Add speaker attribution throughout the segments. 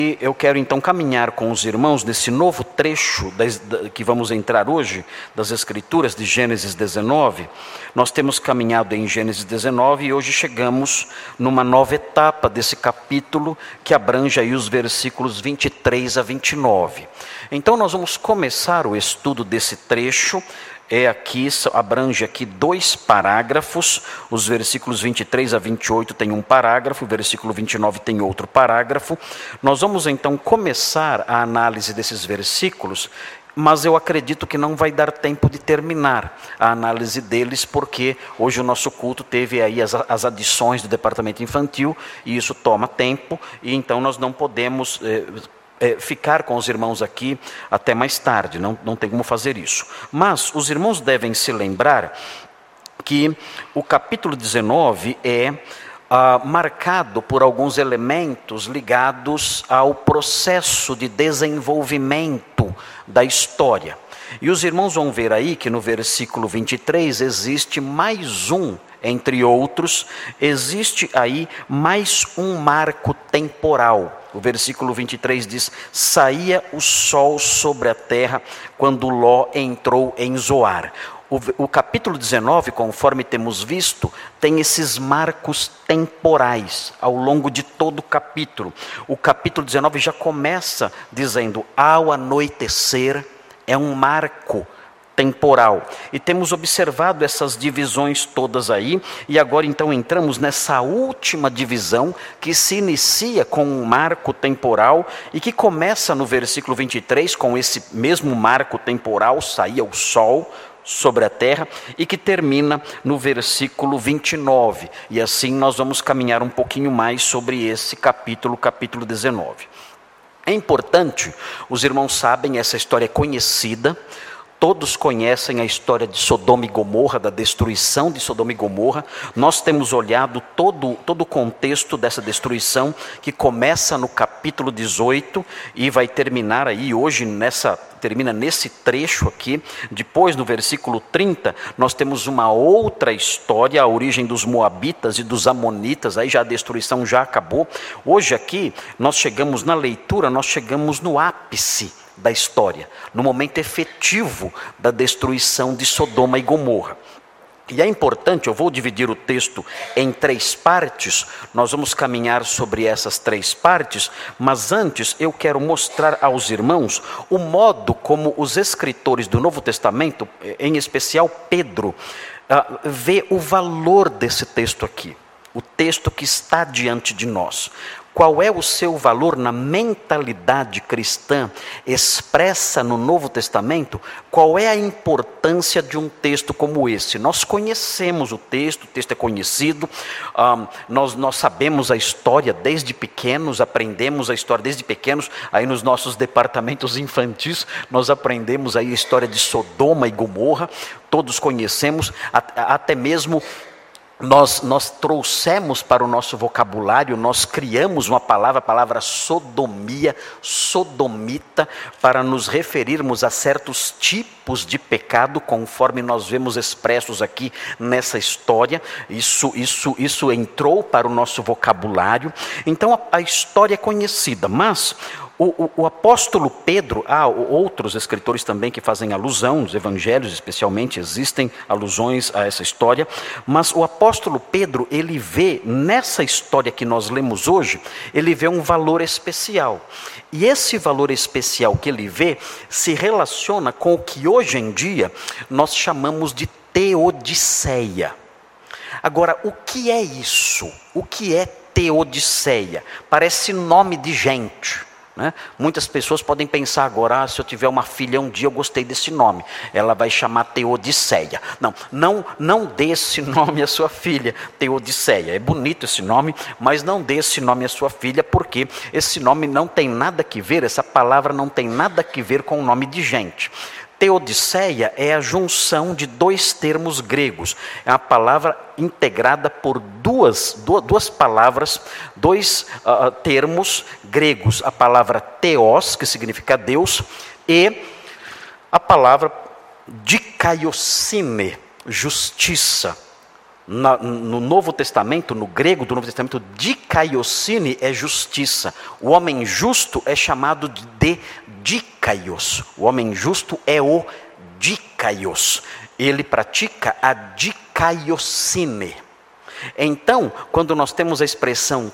Speaker 1: E eu quero então caminhar com os irmãos nesse novo trecho que vamos entrar hoje, das Escrituras de Gênesis 19. Nós temos caminhado em Gênesis 19 e hoje chegamos numa nova etapa desse capítulo que abrange aí os versículos 23 a 29. Então nós vamos começar o estudo desse trecho. Abrange aqui 2 parágrafos, os versículos 23 a 28 tem um parágrafo, o versículo 29 tem outro parágrafo. Nós vamos então começar a análise desses versículos, mas eu acredito que não vai dar tempo de terminar a análise deles, porque hoje o nosso culto teve aí as adições do departamento infantil, e isso toma tempo, e então nós não podemos ficar com os irmãos aqui até mais tarde, não tem como fazer isso. Mas os irmãos devem se lembrar que o capítulo 19 é marcado por alguns elementos ligados ao processo de desenvolvimento da história. E os irmãos vão ver aí que no versículo 23 existe mais um, entre outros, existe aí mais um marco temporal. O versículo 23 diz: saía o sol sobre a terra quando Ló entrou em Zoar. O capítulo 19, conforme temos visto, tem esses marcos temporais ao longo de todo o capítulo. O capítulo 19 já começa dizendo: ao anoitecer, é um marco temporal. E temos observado essas divisões todas aí, e agora então entramos nessa última divisão que se inicia com um marco temporal e que começa no versículo 23 com esse mesmo marco temporal, saía o sol sobre a terra, e que termina no versículo 29. E assim nós vamos caminhar um pouquinho mais sobre esse capítulo 19. É importante, os irmãos sabem, essa história é conhecida. Todos conhecem a história de Sodoma e Gomorra, da destruição de Sodoma e Gomorra. Nós temos olhado todo o contexto dessa destruição, que começa no capítulo 18 e vai terminar aí hoje, termina nesse trecho aqui. Depois, no versículo 30, nós temos uma outra história, a origem dos Moabitas e dos Amonitas, aí já a destruição já acabou. Hoje aqui, nós chegamos na leitura, nós chegamos no ápice da história, no momento efetivo da destruição de Sodoma e Gomorra. E é importante, eu vou dividir o texto em 3 partes, nós vamos caminhar sobre essas 3 partes, mas antes eu quero mostrar aos irmãos o modo como os escritores do Novo Testamento, em especial Pedro, vê o valor desse texto aqui, o texto que está diante de nós. Qual é o seu valor na mentalidade cristã expressa no Novo Testamento? Qual é a importância de um texto como esse? Nós conhecemos o texto é conhecido, nós sabemos a história desde pequenos, aprendemos a história desde pequenos, aí nos nossos departamentos infantis, nós aprendemos aí a história de Sodoma e Gomorra, todos conhecemos, até mesmo nós trouxemos para o nosso vocabulário, nós criamos uma palavra, a palavra sodomia, sodomita, para nos referirmos a certos tipos de pecado, conforme nós vemos expressos aqui nessa história. Isso entrou para o nosso vocabulário. Então a história é conhecida, mas o apóstolo Pedro, há outros escritores também que fazem alusão, os evangelhos especialmente, existem alusões a essa história, mas o apóstolo Pedro, ele vê nessa história que nós lemos hoje, ele vê um valor especial. E esse valor especial que ele vê se relaciona com o que hoje em dia nós chamamos de teodiceia. Agora, o que é isso? O que é teodiceia? Parece nome de gente. Muitas pessoas podem pensar agora, se eu tiver uma filha um dia, eu gostei desse nome, ela vai chamar Teodiceia. Não dê esse nome à sua filha, Teodiceia. É bonito esse nome, mas não dê esse nome à sua filha, porque esse nome não tem nada que ver, essa palavra não tem nada que ver com o nome de gente. Teodiceia é a junção de 2 termos gregos. É uma palavra integrada por duas palavras, 2 termos gregos. A palavra theos, que significa Deus, e a palavra dikaiosine, justiça. No Novo Testamento, no grego do Novo Testamento, dikaiosine é justiça. O homem justo é chamado de dikaios. O homem justo é o dikaios. Ele pratica a dikaiosine. Então, quando nós temos a expressão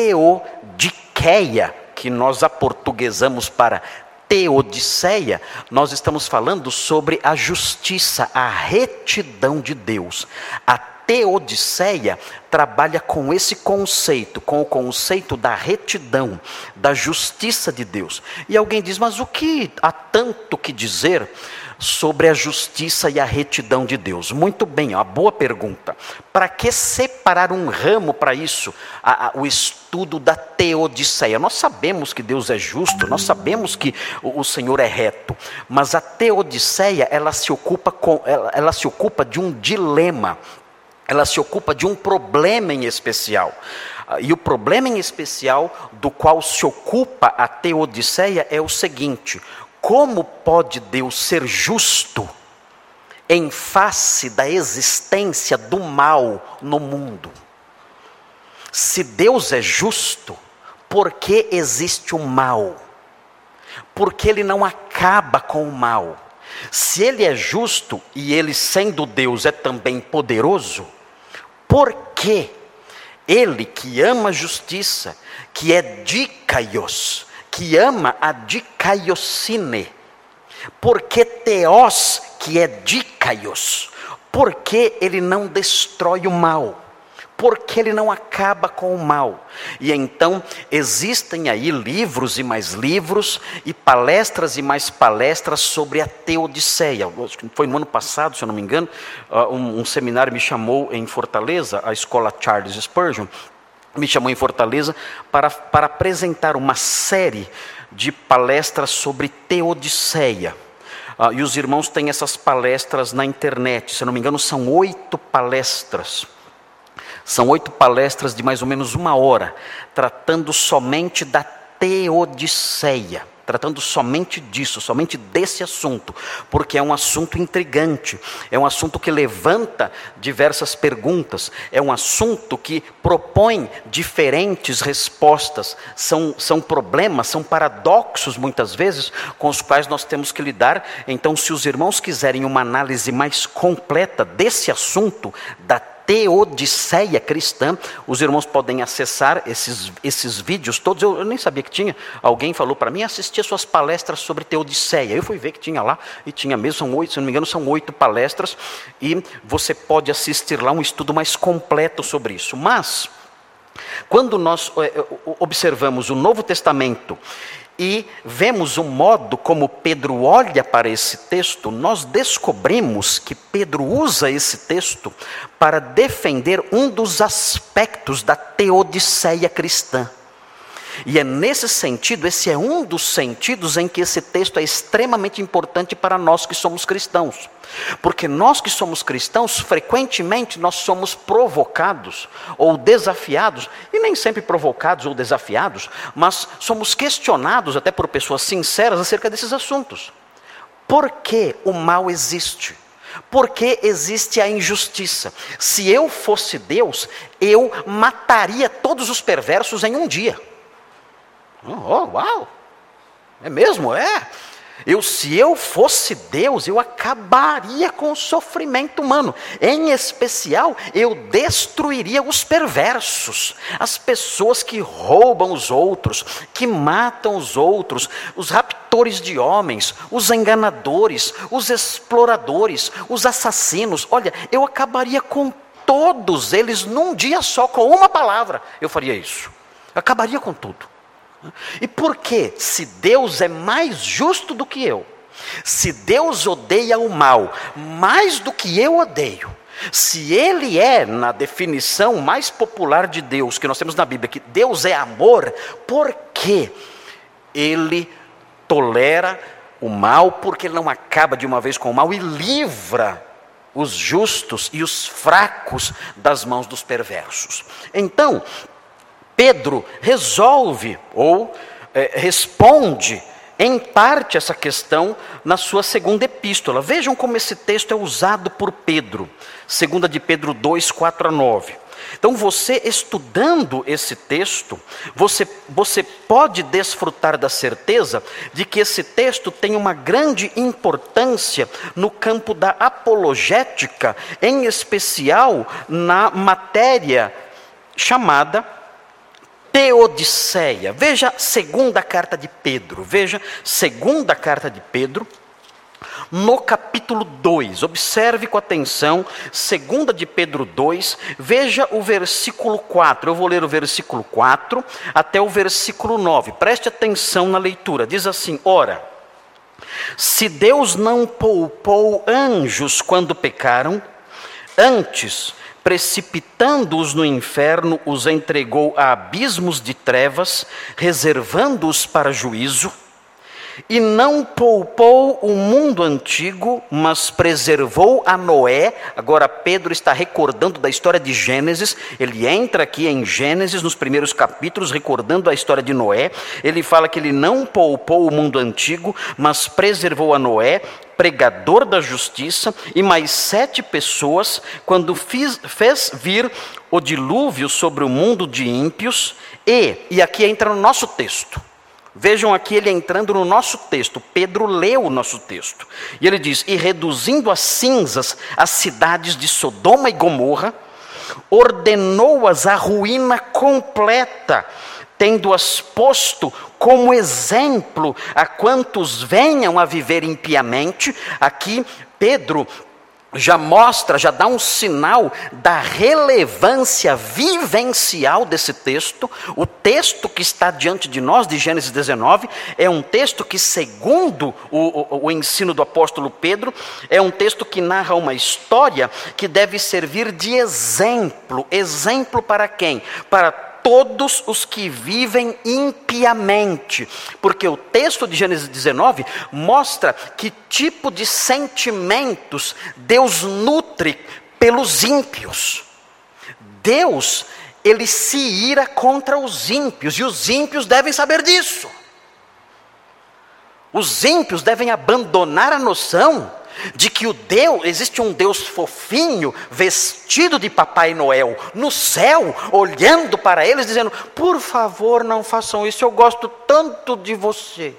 Speaker 1: teodiceia, que nós aportuguesamos para teodiceia, nós estamos falando sobre a justiça, a retidão de Deus. A teodiceia trabalha com esse conceito, com o conceito da retidão, da justiça de Deus. E alguém diz, mas o que há tanto que dizer sobre a justiça e a retidão de Deus? Muito bem, uma boa pergunta. Para que separar um ramo para isso? O estudo da teodiceia. Nós sabemos que Deus é justo, nós sabemos que o Senhor é reto, mas a teodiceia, ela se ocupa de um dilema, ela se ocupa de um problema em especial. E o problema em especial do qual se ocupa a teodiceia é o seguinte: como pode Deus ser justo em face da existência do mal no mundo? Se Deus é justo, por que existe o mal? Por que Ele não acaba com o mal? Se Ele é justo e Ele, sendo Deus, é também poderoso, por que Ele, que ama a justiça, que é dikaios, que ama a dikaiosine, porque teos, que é dikaios, porque Ele não destrói o mal, porque Ele não acaba com o mal. E então existem aí livros e mais livros, e palestras e mais palestras sobre a teodiceia. Foi no ano passado, se eu não me engano, um seminário me chamou em Fortaleza, a escola Charles Spurgeon, me chamou em Fortaleza para apresentar uma série de palestras sobre teodiceia. E os irmãos têm essas palestras na internet, se eu não me engano são 8 palestras. São 8 palestras de mais ou menos 1 hora, tratando somente da teodiceia, tratando somente disso, somente desse assunto, porque é um assunto intrigante, é um assunto que levanta diversas perguntas, é um assunto que propõe diferentes respostas, são problemas, são paradoxos muitas vezes, com os quais nós temos que lidar. Então, se os irmãos quiserem uma análise mais completa desse assunto, da teodiceia cristã, os irmãos podem acessar esses vídeos todos. Eu nem sabia que tinha. Alguém falou para mim, assistir as suas palestras sobre teodiceia. Eu fui ver que tinha lá, e tinha mesmo, são 8, se não me engano, são 8 palestras, e você pode assistir lá um estudo mais completo sobre isso. Mas, quando nós observamos o Novo Testamento e vemos o modo como Pedro olha para esse texto, nós descobrimos que Pedro usa esse texto para defender um dos aspectos da teodiceia cristã. E é nesse sentido, esse é um dos sentidos em que esse texto é extremamente importante para nós que somos cristãos. Porque nós que somos cristãos, frequentemente nós somos provocados ou desafiados, e nem sempre provocados ou desafiados, mas somos questionados até por pessoas sinceras acerca desses assuntos. Por que o mal existe? Por que existe a injustiça? Se eu fosse Deus, eu mataria todos os perversos em um dia. Oh, uau! É mesmo? É. Se eu fosse Deus, eu acabaria com o sofrimento humano. Em especial, eu destruiria os perversos, as pessoas que roubam os outros, que matam os outros, os raptores de homens, os enganadores, os exploradores, os assassinos. Olha, eu acabaria com todos eles num dia só, com uma palavra. Eu faria isso. Eu acabaria com tudo. E por que, se Deus é mais justo do que eu, se Deus odeia o mal mais do que eu odeio, se Ele é, na definição mais popular de Deus, que nós temos na Bíblia, que Deus é amor, por que Ele tolera o mal? Porque Ele não acaba de uma vez com o mal e livra os justos e os fracos das mãos dos perversos. Então, Pedro resolve ou responde em parte essa questão na sua segunda epístola. Vejam como esse texto é usado por Pedro. 2 de Pedro 2, 4-9. Então você estudando esse texto, você pode desfrutar da certeza de que esse texto tem uma grande importância no campo da apologética, em especial na matéria chamada Teodiceia. Veja a segunda carta de Pedro, no capítulo 2, observe com atenção, 2 de Pedro 2, veja o versículo 4, eu vou ler o versículo 4 até o versículo 9, preste atenção na leitura, diz assim: ora, se Deus não poupou anjos quando pecaram, antes, precipitando-os no inferno, os entregou a abismos de trevas, reservando-os para juízo, e não poupou o mundo antigo, mas preservou a Noé. Agora Pedro está recordando da história de Gênesis, ele entra aqui em Gênesis, nos primeiros capítulos, recordando a história de Noé. Ele fala que ele não poupou o mundo antigo, mas preservou a Noé, pregador da justiça, e mais 7 pessoas, quando fez vir o dilúvio sobre o mundo de ímpios, e aqui entra no nosso texto. Vejam aqui ele entrando no nosso texto, Pedro leu o nosso texto, e ele diz: e reduzindo a cinzas as cidades de Sodoma e Gomorra, ordenou-as à ruína completa, tendo-as posto como exemplo a quantos venham a viver impiamente. Aqui Pedro já mostra, já dá um sinal da relevância vivencial desse texto. O texto que está diante de nós, de Gênesis 19, é um texto que, segundo o ensino do apóstolo Pedro, é um texto que narra uma história que deve servir de exemplo. Exemplo para quem? Para todos os que vivem impiamente, porque o texto de Gênesis 19 mostra que tipo de sentimentos Deus nutre pelos ímpios. Deus, ele se ira contra os ímpios, e os ímpios devem saber disso. Os ímpios devem abandonar a noção de que existe um Deus fofinho, vestido de Papai Noel, no céu, olhando para eles, dizendo: por favor, não façam isso, eu gosto tanto de você.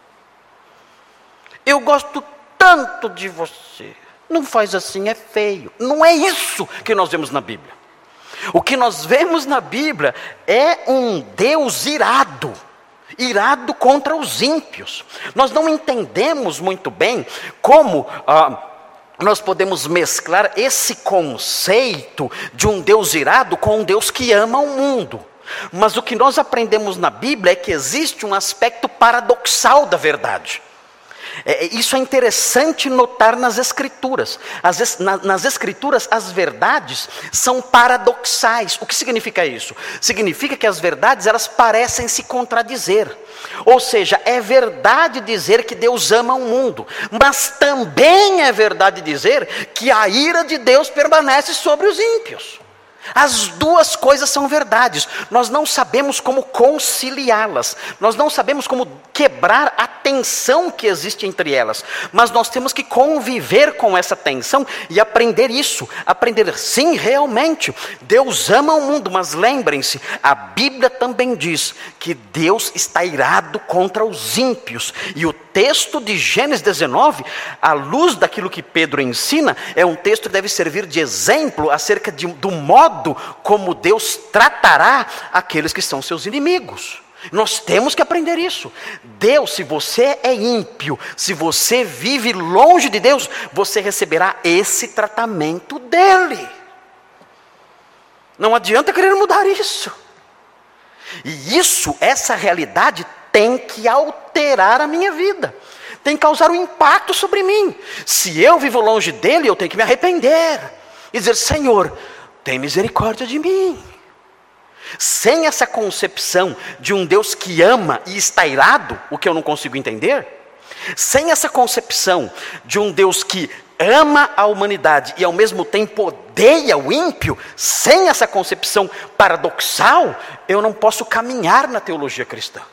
Speaker 1: Eu gosto tanto de você. Não faz assim, é feio. Não é isso que nós vemos na Bíblia. O que nós vemos na Bíblia é um Deus irado contra os ímpios. Nós não entendemos muito bem como nós podemos mesclar esse conceito de um Deus irado com um Deus que ama o mundo. Mas o que nós aprendemos na Bíblia é que existe um aspecto paradoxal da verdade. Isso é interessante notar nas Escrituras. Nas Escrituras, as verdades são paradoxais. O que significa isso? Significa que as verdades, elas parecem se contradizer. Ou seja, é verdade dizer que Deus ama o mundo, mas também é verdade dizer que a ira de Deus permanece sobre os ímpios. As duas coisas são verdades. Nós não sabemos como conciliá-las. Nós não sabemos como quebrar a tensão que existe entre elas. Mas nós temos que conviver com essa tensão e aprender isso. Aprender, sim, realmente, Deus ama o mundo, mas lembrem-se, a Bíblia também diz que Deus está irado contra os ímpios. E o texto de Gênesis 19, à luz daquilo que Pedro ensina, é um texto que deve servir de exemplo acerca do modo como Deus tratará aqueles que são seus inimigos. Nós temos que aprender isso. Deus, se você é ímpio, se você vive longe de Deus, você receberá esse tratamento dele. Não adianta querer mudar isso. E essa realidade tem que alterar a minha vida. Tem que causar um impacto sobre mim. Se eu vivo longe dele, eu tenho que me arrepender e dizer: Senhor, tem misericórdia de mim. Sem essa concepção de um Deus que ama e está irado, o que eu não consigo entender, sem essa concepção de um Deus que ama a humanidade e ao mesmo tempo odeia o ímpio, sem essa concepção paradoxal, eu não posso caminhar na teologia cristã.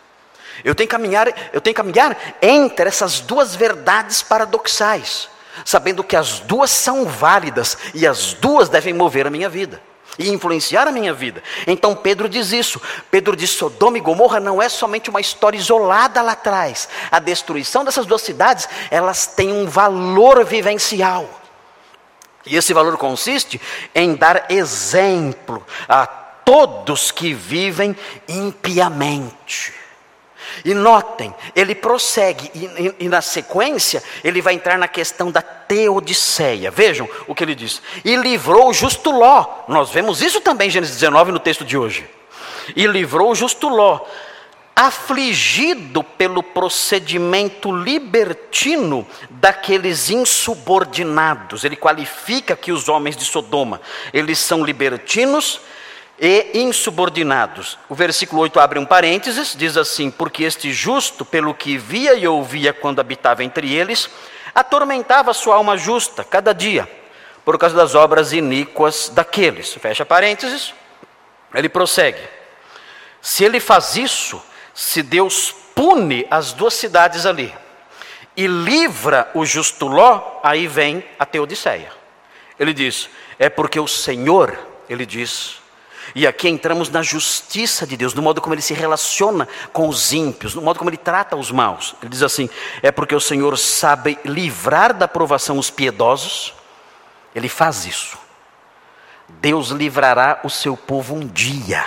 Speaker 1: Eu tenho que caminhar entre essas duas verdades paradoxais, sabendo que as duas são válidas e as duas devem mover a minha vida e influenciar a minha vida. Então Pedro diz isso. Pedro diz: Sodoma e Gomorra não é somente uma história isolada lá atrás. A destruição dessas duas cidades, elas têm um valor vivencial. E esse valor consiste em dar exemplo a todos que vivem impiamente. E notem, ele prossegue, e na sequência, ele vai entrar na questão da teodiceia. Vejam o que ele diz: e livrou o justo Ló. Nós vemos isso também em Gênesis 19, no texto de hoje. E livrou o justo Ló, afligido pelo procedimento libertino daqueles insubordinados. Ele qualifica aqui os homens de Sodoma. Eles são libertinos e insubordinados. O versículo 8 abre um parênteses, diz assim: porque este justo, pelo que via e ouvia quando habitava entre eles, atormentava sua alma justa cada dia, por causa das obras iníquas daqueles. Fecha parênteses. Ele prossegue: se ele faz isso, se Deus pune as duas cidades ali e livra o justo Ló, aí vem a teodiceia. Ele diz: é porque o Senhor, ele diz, e aqui entramos na justiça de Deus, no modo como ele se relaciona com os ímpios, no modo como ele trata os maus. Ele diz assim: é porque o Senhor sabe livrar da provação os piedosos. Ele faz isso. Deus livrará o seu povo um dia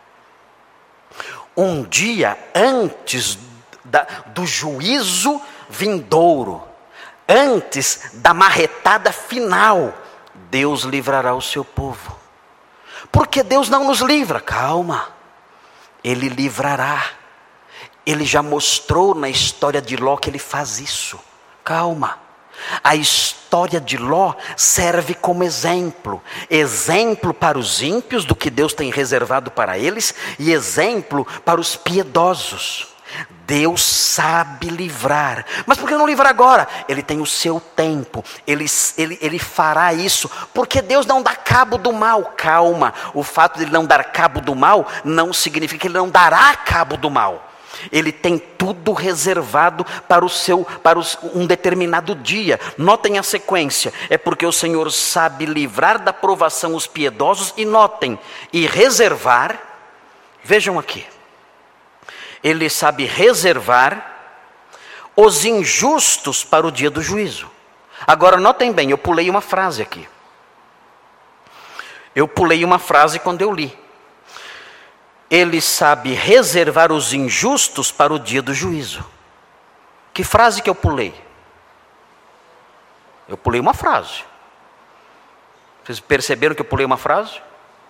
Speaker 1: antes do juízo vindouro, antes da marretada final. Deus livrará o seu povo. Porque Deus não nos livra? Calma, Ele livrará. Ele já mostrou na história de Ló que Ele faz isso. Calma. A história de Ló serve como exemplo para os ímpios do que Deus tem reservado para eles, e exemplo para os piedosos. Deus sabe livrar, mas por que não livrar agora? Ele tem o seu tempo, ele fará isso, porque Deus não dá cabo do mal. Calma, o fato de Ele não dar cabo do mal não significa que Ele não dará cabo do mal. Ele tem tudo reservado para um determinado dia. Notem a sequência: é porque o Senhor sabe livrar da provação os piedosos, e notem, e reservar, vejam aqui, Ele sabe reservar os injustos para o dia do juízo. Agora notem bem, eu pulei uma frase aqui. Eu pulei uma frase quando eu li. Ele sabe reservar os injustos para o dia do juízo. Que frase que eu pulei? Eu pulei uma frase. Vocês perceberam que eu pulei uma frase?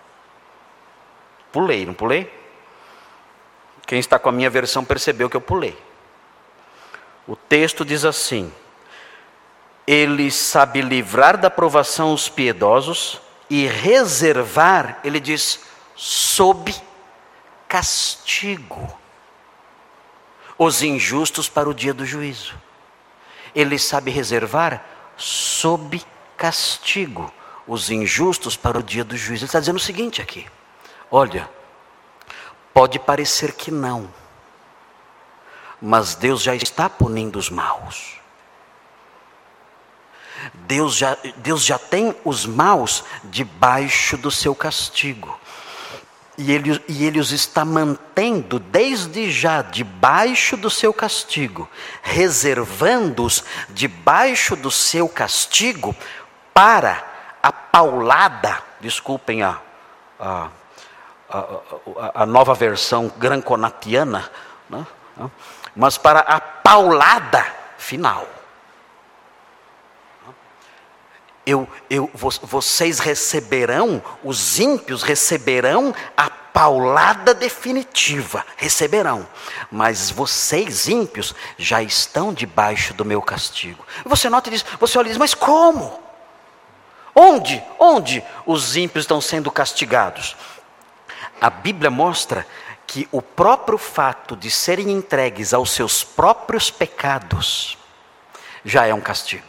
Speaker 1: Pulei, não pulei? Quem está com a minha versão percebeu que eu pulei. O texto diz assim: Ele sabe livrar da provação os piedosos e reservar, ele diz, sob castigo os injustos para o dia do juízo. Ele sabe reservar sob castigo os injustos para o dia do juízo. Ele está dizendo o seguinte aqui: olha, pode parecer que não, mas Deus já está punindo os maus. Deus já tem os maus debaixo do seu castigo. E ele os está mantendo desde já debaixo do seu castigo, reservando-os debaixo do seu castigo para a paulada, desculpem a nova versão granconatiana, né? Mas para a paulada final. Vocês receberão, os ímpios receberão a paulada definitiva, receberão, mas vocês ímpios já estão debaixo do meu castigo. Você nota e diz, você olha e diz, mas como? Onde os ímpios estão sendo castigados? A Bíblia mostra que o próprio fato de serem entregues aos seus próprios pecados já é um castigo.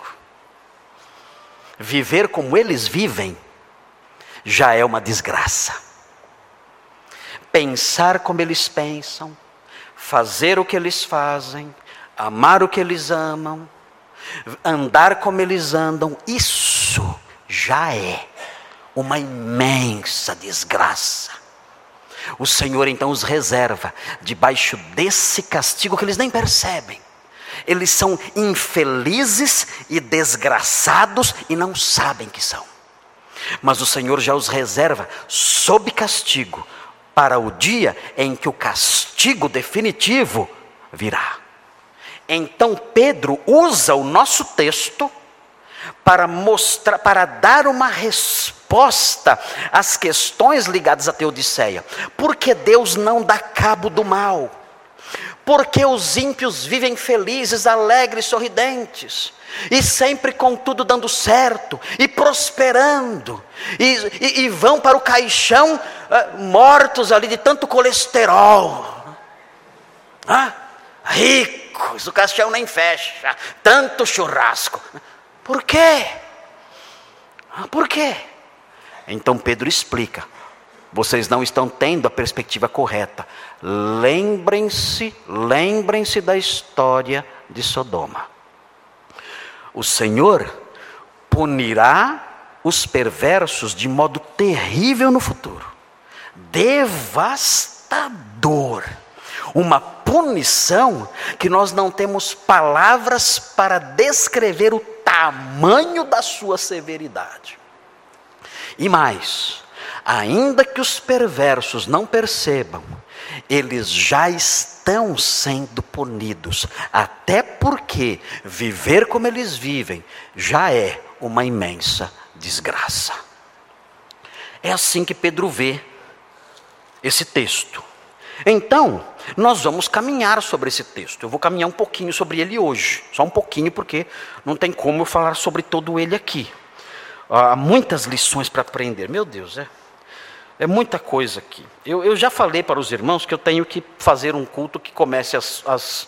Speaker 1: Viver como eles vivem já é uma desgraça. Pensar como eles pensam, fazer o que eles fazem, amar o que eles amam, andar como eles andam, isso já é uma imensa desgraça. O Senhor então os reserva debaixo desse castigo que eles nem percebem. Eles são infelizes e desgraçados e não sabem que são. Mas o Senhor já os reserva sob castigo para o dia em que o castigo definitivo virá. Então Pedro usa o nosso texto para mostrar, para dar uma resposta às questões ligadas à Teodiceia. Por que Deus não dá cabo do mal? Por que os ímpios vivem felizes, alegres, sorridentes? E sempre com tudo dando certo, e prosperando, e vão para o caixão mortos ali de tanto colesterol. Ricos, o caixão nem fecha, tanto churrasco. Por quê? Por quê? Então Pedro explica: vocês não estão tendo a perspectiva correta. Lembrem-se da história de Sodoma. O Senhor punirá os perversos de modo terrível no futuro, devastador. Uma punição que nós não temos palavras para descrever o tamanho da sua severidade. E mais, ainda que os perversos não percebam, eles já estão sendo punidos, até porque viver como eles vivem já é uma imensa desgraça. É assim que Pedro vê esse texto. Então, nós vamos caminhar sobre esse texto. Eu vou caminhar um pouquinho sobre ele hoje, só um pouquinho, porque não tem como eu falar sobre todo ele aqui. Há muitas lições para aprender, meu Deus, é muita coisa aqui. Eu já falei para os irmãos que eu tenho que fazer um culto que comece às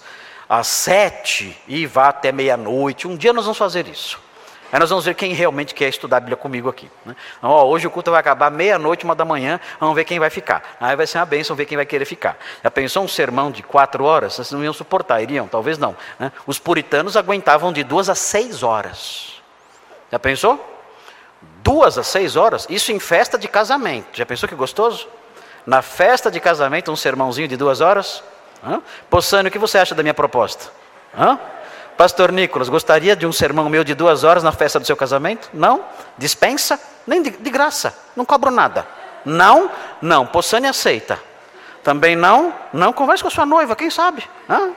Speaker 1: 7 e vá até meia-noite. Um dia nós vamos fazer isso. Aí nós vamos ver quem realmente quer estudar a Bíblia comigo aqui, né? Hoje o culto vai acabar meia-noite, 1 da manhã, vamos ver quem vai ficar. Aí vai ser uma bênção ver quem vai querer ficar. Já pensou um sermão de 4 horas? Vocês não iam suportar, iriam? Talvez não, né? Os puritanos aguentavam de 2 a 6 horas. Já pensou? 2 a 6 horas? Isso em festa de casamento. Já pensou que gostoso? Na festa de casamento, um sermãozinho de 2 horas? Possânio, o que você acha da minha proposta? Pastor Nicolas, gostaria de um sermão meu de 2 horas na festa do seu casamento? Não? Dispensa? Nem de graça, não cobro nada. Não, Possânio aceita. Também não, converse com a sua noiva, quem sabe?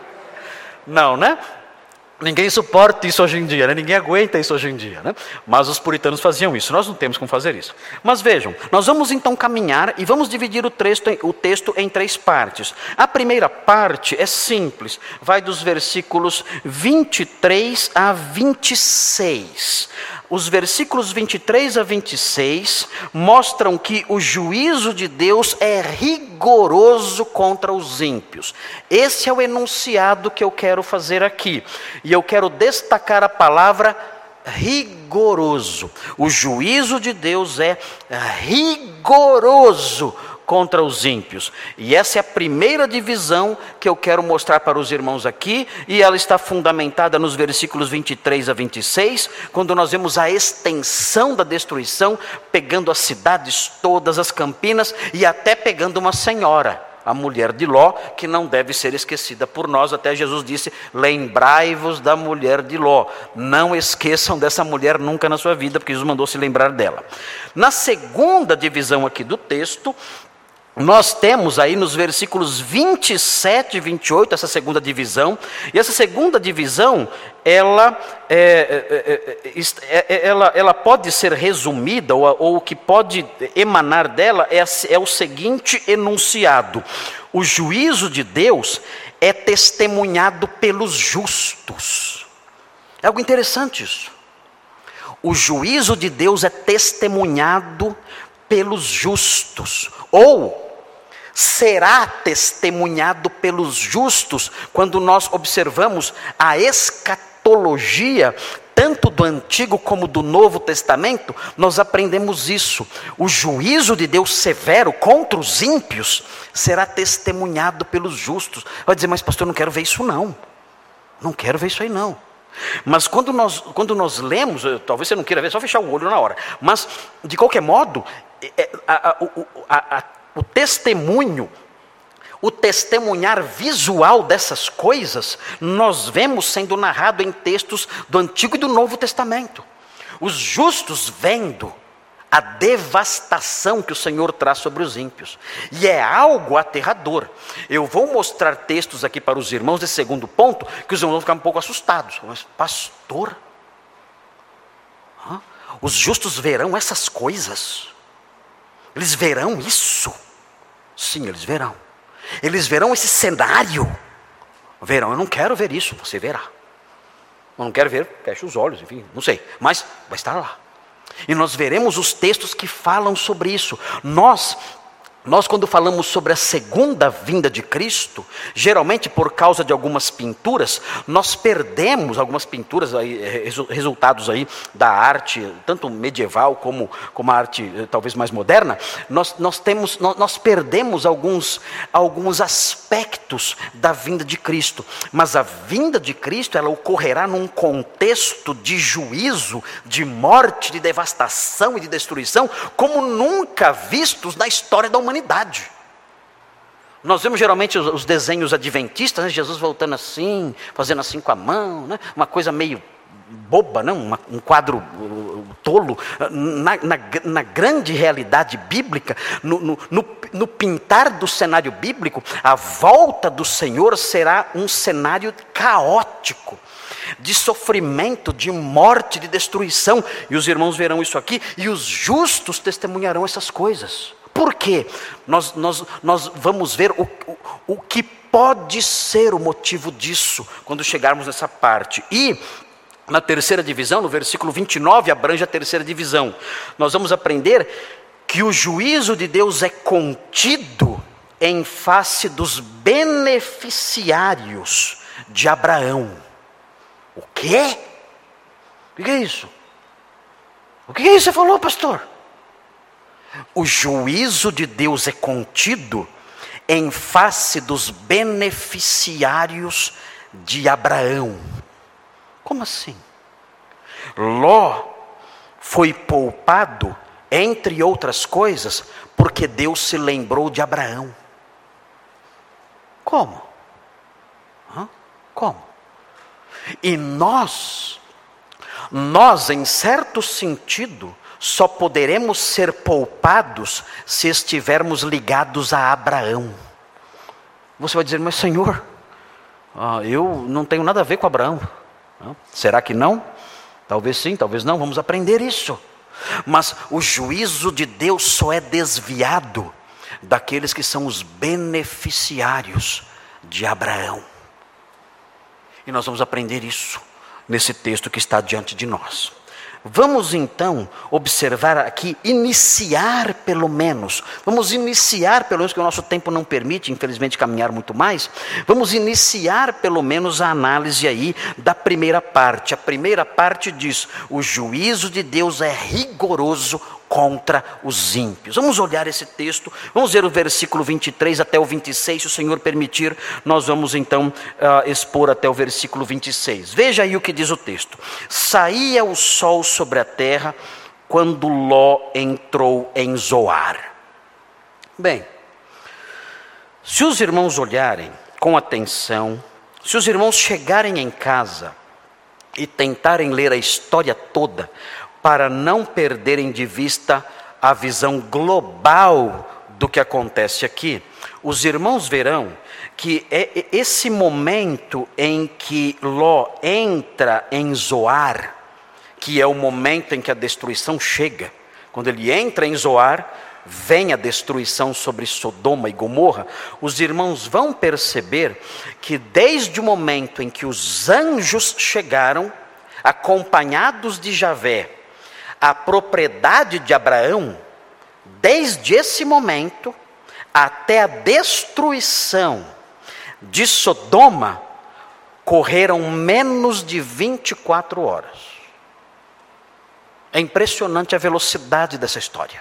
Speaker 1: Não, né? Ninguém suporta isso hoje em dia, né? Ninguém aguenta isso hoje em dia, né? Mas os puritanos faziam isso, nós não temos como fazer isso. Mas vejam, nós vamos então caminhar e vamos dividir o texto em 3 partes. A primeira parte é simples, vai dos versículos 23 a 26. Os versículos 23 a 26 mostram que o juízo de Deus é rigoroso contra os ímpios. Esse é o enunciado que eu quero fazer aqui. E eu quero destacar a palavra rigoroso. O juízo de Deus é rigoroso contra os ímpios. E essa é a primeira divisão que eu quero mostrar para os irmãos aqui, e ela está fundamentada nos versículos 23 a 26, quando nós vemos a extensão da destruição, pegando as cidades todas, as campinas, e até pegando uma senhora, a mulher de Ló, que não deve ser esquecida por nós. Até Jesus disse: lembrai-vos da mulher de Ló. Não esqueçam dessa mulher nunca na sua vida, porque Jesus mandou se lembrar dela. Na segunda divisão aqui do texto, nós temos aí nos versículos 27 e 28, essa segunda divisão. E essa segunda divisão, ela pode ser resumida, ou o que pode emanar dela é o seguinte enunciado: o juízo de Deus é testemunhado pelos justos. É algo interessante isso. O juízo de Deus é testemunhado pelos justos, ou será testemunhado pelos justos quando nós observamos a escatologia tanto do Antigo como do Novo Testamento, nós aprendemos isso. O juízo de Deus severo contra os ímpios será testemunhado pelos justos. Vai dizer, mas pastor, eu não quero ver isso não. Não quero ver isso aí não. Mas quando nós lemos, talvez você não queira ver, só fechar o olho na hora. Mas, de qualquer modo, o testemunho, o testemunhar visual dessas coisas, nós vemos sendo narrado em textos do Antigo e do Novo Testamento. Os justos vendo a devastação que o Senhor traz sobre os ímpios. E é algo aterrador. Eu vou mostrar textos aqui para os irmãos desse segundo ponto, que os irmãos vão ficar um pouco assustados. Mas, pastor, os justos verão essas coisas? Eles verão isso? Sim, eles verão. Eles verão esse cenário? Verão, eu não quero ver isso, você verá. Eu não quero ver, feche os olhos, enfim, não sei. Mas vai estar lá. E nós veremos os textos que falam sobre isso. Nós quando falamos sobre a segunda vinda de Cristo, geralmente por causa de algumas pinturas, nós perdemos algumas pinturas aí, resultados aí da arte, tanto medieval como a arte talvez mais moderna. Nós perdemos alguns aspectos da vinda de Cristo. Mas a vinda de Cristo, ela ocorrerá num contexto de juízo, de morte, de devastação e de destruição, como nunca vistos na história da humanidade. Nós vemos geralmente os desenhos adventistas, né? Jesus voltando assim, fazendo assim com a mão, né? Uma coisa meio boba, não? Um quadro tolo. Na grande realidade bíblica, no pintar do cenário bíblico, a volta do Senhor será um cenário caótico, de sofrimento, de morte, de destruição. E os irmãos verão isso aqui, e os justos testemunharão essas coisas. Por quê? Nós vamos ver o que pode ser o motivo disso, quando chegarmos nessa parte. E na terceira divisão, no versículo 29, abrange a terceira divisão. Nós vamos aprender que o juízo de Deus é contido em face dos beneficiários de Abraão. O quê? O que é isso? O que é isso que você falou, pastor? O juízo de Deus é contido em face dos beneficiários de Abraão. Como assim? Ló foi poupado, entre outras coisas, porque Deus se lembrou de Abraão. Como? Como? E nós, em certo sentido, só poderemos ser poupados se estivermos ligados a Abraão. Você vai dizer, mas Senhor, eu não tenho nada a ver com Abraão. Será que não? Talvez sim, talvez não, vamos aprender isso. Mas o juízo de Deus só é desviado daqueles que são os beneficiários de Abraão. E nós vamos aprender isso nesse texto que está diante de nós. Vamos então observar aqui, vamos iniciar pelo menos, que o nosso tempo não permite, infelizmente, caminhar muito mais. Vamos iniciar pelo menos a análise aí da primeira parte. A primeira parte diz, o juízo de Deus é rigoroso contra os ímpios. Vamos olhar esse texto, vamos ver o versículo 23 até o 26, se o Senhor permitir, nós vamos então expor até o versículo 26. Veja aí o que diz o texto. Saía o sol sobre a terra quando Ló entrou em Zoar. Bem, se os irmãos olharem com atenção, se os irmãos chegarem em casa e tentarem ler a história toda, para não perderem de vista a visão global do que acontece aqui, os irmãos verão que é esse momento em que Ló entra em Zoar, que é o momento em que a destruição chega. Quando ele entra em Zoar, vem a destruição sobre Sodoma e Gomorra. Os irmãos vão perceber que desde o momento em que os anjos chegaram, acompanhados de Javé, a propriedade de Abraão, desde esse momento até a destruição de Sodoma, correram menos de 24 horas. É impressionante a velocidade dessa história.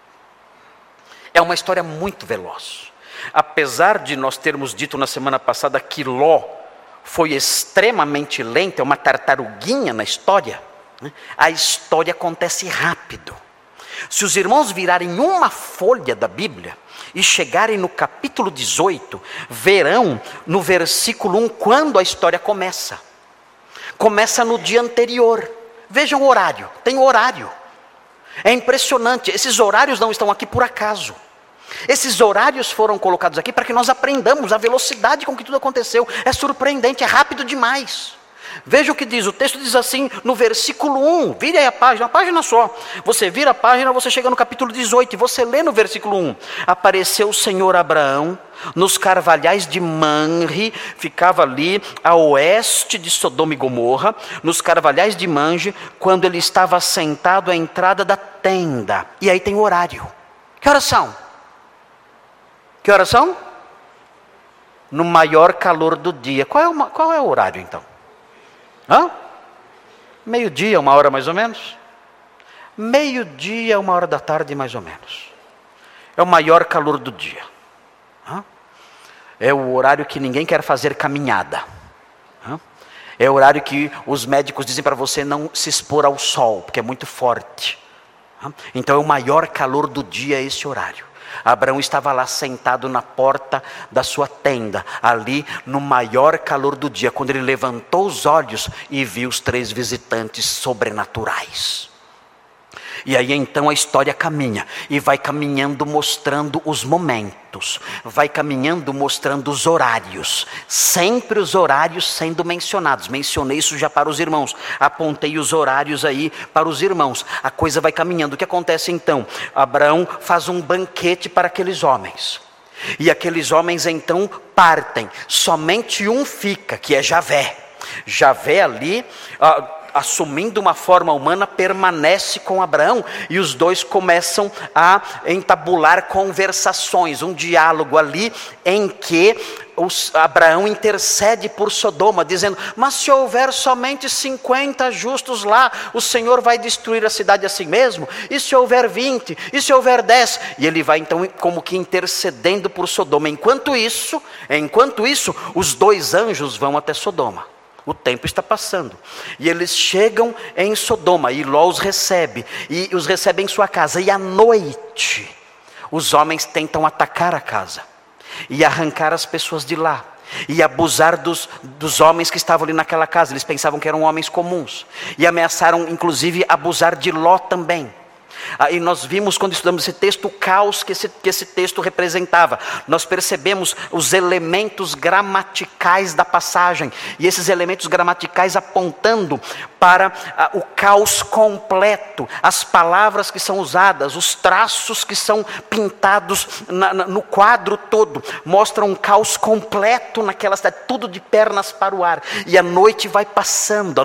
Speaker 1: É uma história muito veloz. Apesar de nós termos dito na semana passada que Ló foi extremamente lento, é uma tartaruguinha na história, né? A história acontece rápido. Se os irmãos virarem uma folha da Bíblia e chegarem no capítulo 18, verão no versículo 1 quando a história começa. Começa no dia anterior. Vejam o horário, tem horário. É impressionante, esses horários não estão aqui por acaso. Esses horários foram colocados aqui para que nós aprendamos a velocidade com que tudo aconteceu. É surpreendente, é rápido demais. Veja o que diz, o texto diz assim no versículo 1, vire aí a página, uma página só. Você vira a página, você chega no capítulo 18 e você lê no versículo 1. Apareceu o Senhor Abraão nos carvalhais de Manre, ficava ali a oeste de Sodoma e Gomorra, nos carvalhais de Manre, quando ele estava sentado à entrada da tenda. E aí tem o horário. Que horas são? Que horas são? No maior calor do dia. Qual é o horário então? Meio-dia, 1h mais ou menos? Meio-dia, 1h da tarde mais ou menos. É o maior calor do dia. É o horário que ninguém quer fazer caminhada. É o horário que os médicos dizem para você não se expor ao sol, porque é muito forte. Então é o maior calor do dia esse horário. Abraão estava lá sentado na porta da sua tenda, ali no maior calor do dia, quando ele levantou os olhos e viu os 3 visitantes sobrenaturais. E aí então a história caminha, e vai caminhando mostrando os momentos, vai caminhando mostrando os horários, sempre os horários sendo mencionados. Mencionei isso já para os irmãos, apontei os horários aí para os irmãos. A coisa vai caminhando. O que acontece então? Abraão faz um banquete para aqueles homens, e aqueles homens então partem, somente um fica, que é Javé. Javé ali, assumindo uma forma humana, permanece com Abraão, e os dois começam a entabular conversações, um diálogo ali em que Abraão intercede por Sodoma, dizendo: mas se houver somente 50 justos lá, o Senhor vai destruir a cidade assim mesmo? E se houver 20? E se houver 10? E ele vai então como que intercedendo por Sodoma. Enquanto isso, os 2 anjos vão até Sodoma. O tempo está passando, e eles chegam em Sodoma, e Ló os recebe, e os recebe em sua casa, e à noite, os homens tentam atacar a casa, e arrancar as pessoas de lá, e abusar dos homens que estavam ali naquela casa. Eles pensavam que eram homens comuns, e ameaçaram inclusive abusar de Ló também. E nós vimos, quando estudamos esse texto, o caos que esse texto representava. Nós percebemos os elementos gramaticais da passagem, e esses elementos gramaticais apontando para o caos completo. As palavras que são usadas, os traços que são pintados no quadro todo, mostram um caos completo naquela cidade, tudo de pernas para o ar. E a noite vai passando,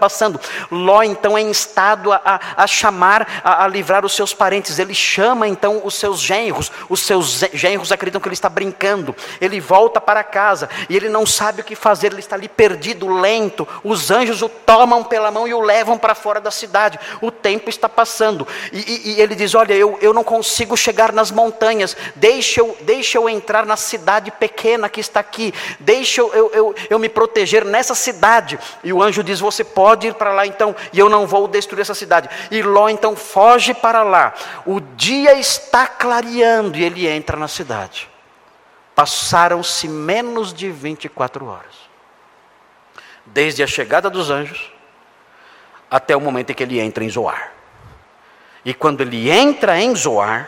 Speaker 1: Ló então é instado a chamar, a livrar os seus parentes. Ele chama então os seus genros acreditam que ele está brincando. Ele volta para casa, e ele não sabe o que fazer, ele está ali perdido, lento. Os anjos o tomam pela mão e o levam para fora da cidade. O tempo está passando, e ele diz: olha, eu não consigo chegar nas montanhas, deixa eu entrar na cidade pequena que está aqui, deixa eu me proteger nessa cidade. E o anjo diz: você pode ir para lá então, e eu não vou destruir essa cidade. E Ló então foge para lá. O dia está clareando e ele entra na cidade. Passaram-se menos de 24 horas, desde a chegada dos anjos até o momento em que ele entra em Zoar. E quando ele entra em Zoar,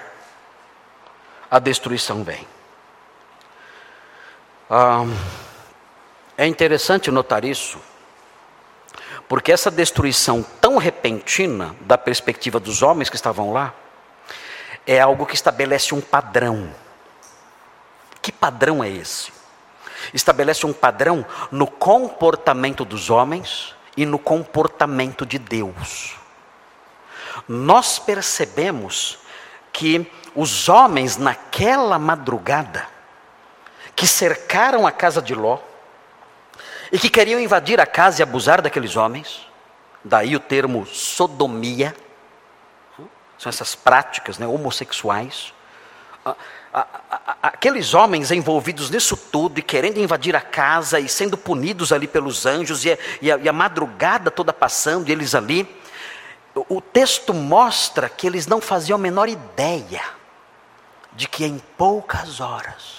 Speaker 1: a destruição vem. É interessante notar isso, porque essa destruição tão repentina, da perspectiva dos homens que estavam lá, é algo que estabelece um padrão. Que padrão é esse? Estabelece um padrão no comportamento dos homens e no comportamento de Deus. Nós percebemos que os homens naquela madrugada, que cercaram a casa de Ló, e que queriam invadir a casa e abusar daqueles homens, daí o termo sodomia, são essas práticas, né, homossexuais. Aqueles homens envolvidos nisso tudo e querendo invadir a casa e sendo punidos ali pelos anjos e a madrugada toda passando e eles ali, o texto mostra que eles não faziam a menor ideia de que em poucas horas,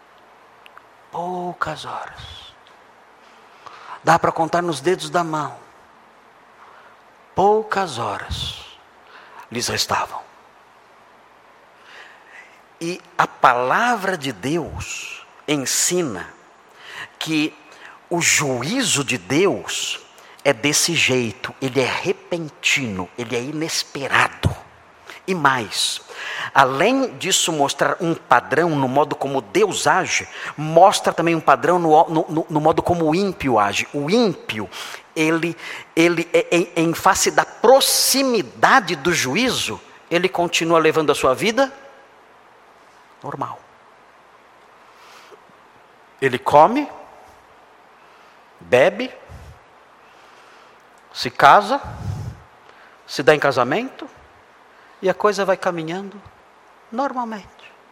Speaker 1: dá para contar nos dedos da mão, poucas horas lhes restavam. E a palavra de Deus ensina que o juízo de Deus é desse jeito, ele é repentino, ele é inesperado. E mais, além disso mostrar um padrão no modo como Deus age, mostra também um padrão no modo como o ímpio age. O ímpio, ele em face da proximidade do juízo, ele continua levando a sua vida normal. Ele come, bebe, se casa, se dá em casamento, e a coisa vai caminhando normalmente.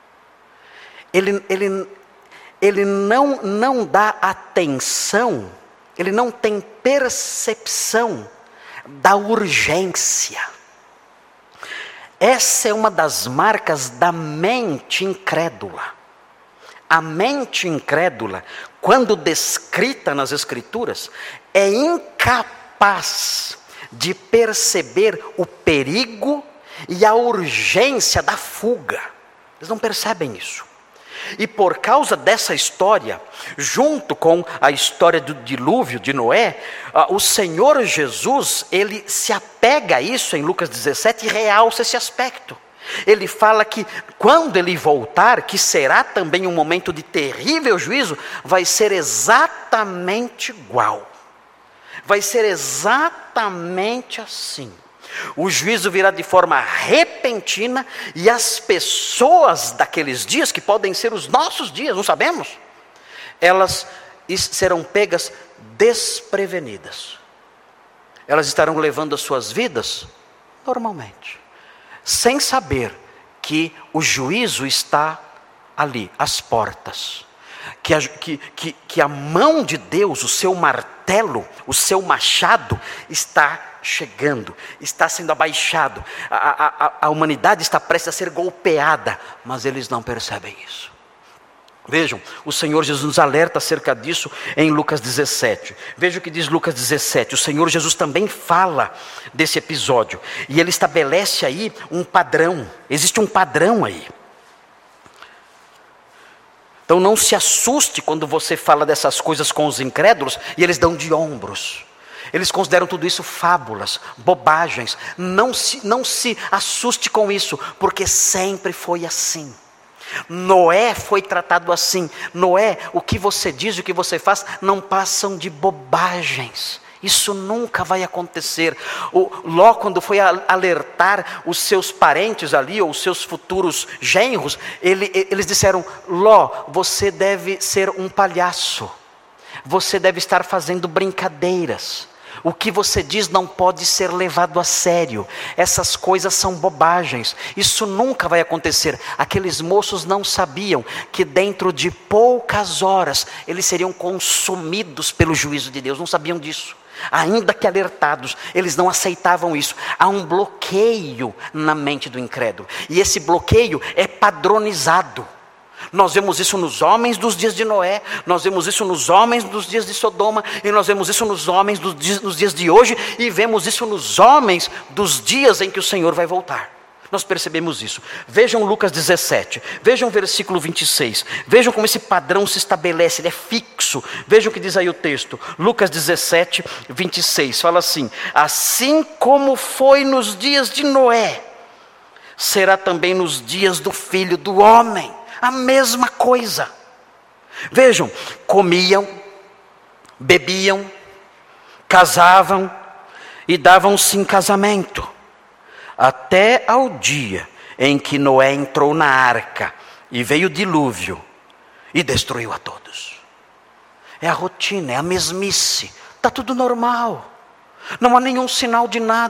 Speaker 1: Ele não dá atenção, ele não tem percepção da urgência. Essa é uma das marcas da mente incrédula. A mente incrédula, quando descrita nas Escrituras, é incapaz de perceber o perigo e a urgência da fuga. Eles não percebem isso. E por causa dessa história, junto com a história do dilúvio de Noé, o Senhor Jesus, ele se apega a isso em Lucas 17 e realça esse aspecto. Ele fala que quando ele voltar, que será também um momento de terrível juízo, vai ser exatamente igual. Vai ser exatamente assim. O juízo virá de forma repentina e as pessoas daqueles dias, que podem ser os nossos dias, não sabemos, elas serão pegas desprevenidas. Elas estarão levando as suas vidas normalmente, sem saber que o juízo está ali, às portas. Que a mão de Deus, o seu martelo, o seu machado está chegando, está sendo abaixado. A humanidade está prestes a ser golpeada, mas eles não percebem isso. Vejam, o Senhor Jesus nos alerta acerca disso em Lucas 17. Veja o que diz Lucas 17. O Senhor Jesus também fala desse episódio. E ele estabelece aí um padrão. Existe um padrão aí. Então não se assuste quando você fala dessas coisas com os incrédulos e eles dão de ombros. Eles consideram tudo isso fábulas, bobagens. Não se assuste com isso, porque sempre foi assim. Noé foi tratado assim. Noé, o que você diz e o que você faz não passam de bobagens. Isso nunca vai acontecer. O Ló, quando foi alertar os seus parentes ali, ou os seus futuros genros, eles disseram: Ló, você deve ser um palhaço. Você deve estar fazendo brincadeiras. O que você diz não pode ser levado a sério. Essas coisas são bobagens. Isso nunca vai acontecer. Aqueles moços não sabiam que dentro de poucas horas eles seriam consumidos pelo juízo de Deus. Não sabiam disso. Ainda que alertados, eles não aceitavam isso. Há um bloqueio na mente do incrédulo. E esse bloqueio é padronizado. Nós vemos isso nos homens dos dias de Noé, nós vemos isso nos homens dos dias de Sodoma, e nós vemos isso nos homens nos dias de hoje, e vemos isso nos homens dos dias em que o Senhor vai voltar. Nós percebemos isso. Vejam Lucas 17, vejam o versículo 26, vejam como esse padrão se estabelece, ele é fixo. Vejam o que diz aí o texto, Lucas 17, 26, fala assim: assim como foi nos dias de Noé, será também nos dias do Filho do Homem. A mesma coisa. Vejam, comiam, bebiam, casavam e davam-se em casamento, até ao dia em que Noé entrou na arca e veio o dilúvio e destruiu a todos. É a rotina, é a mesmice, está tudo normal, não há nenhum sinal de nada.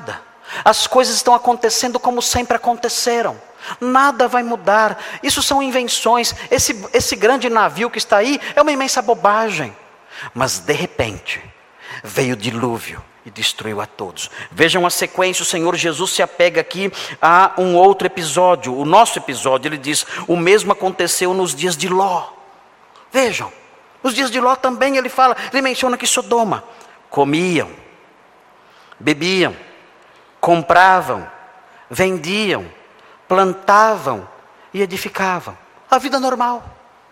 Speaker 1: As coisas estão acontecendo como sempre aconteceram. Nada vai mudar. Isso são invenções. Esse grande navio que está aí é uma imensa bobagem. Mas de repente, veio o dilúvio e destruiu a todos. Vejam a sequência, o Senhor Jesus se apega aqui a um outro episódio. O nosso episódio, ele diz, o mesmo aconteceu nos dias de Ló. Vejam, nos dias de Ló também ele menciona que Sodoma, comiam, bebiam, compravam, vendiam, plantavam e edificavam. A vida normal,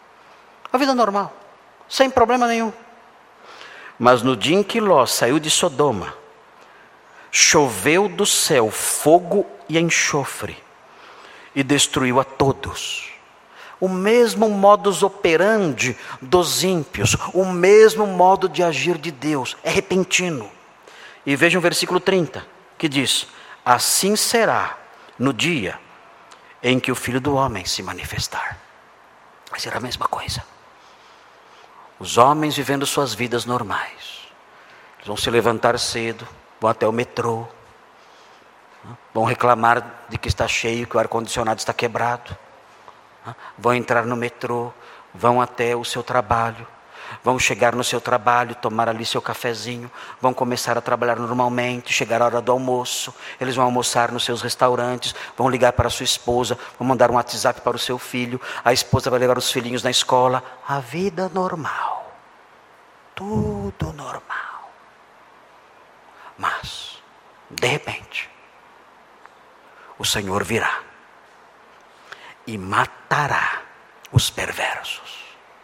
Speaker 1: sem problema nenhum. Mas no dia em que Ló saiu de Sodoma, choveu do céu fogo e enxofre e destruiu a todos. O mesmo modus operandi dos ímpios, o mesmo modo de agir de Deus, é repentino. E vejam o versículo 30, que diz, assim será no dia em que o Filho do Homem se manifestar. Vai ser a mesma coisa. Os homens vivendo suas vidas normais. Eles vão se levantar cedo, vão até o metrô, vão reclamar de que está cheio, que o ar-condicionado está quebrado. Vão entrar no metrô, vão até o seu trabalho, vão chegar no seu trabalho, tomar ali seu cafezinho, vão começar a trabalhar normalmente, chegar a hora do almoço, eles vão almoçar nos seus restaurantes, vão ligar para a sua esposa, vão mandar um WhatsApp para o seu filho, a esposa vai levar os filhinhos na escola, a vida normal, tudo normal. Mas, de repente, o Senhor virá e matará os perversos.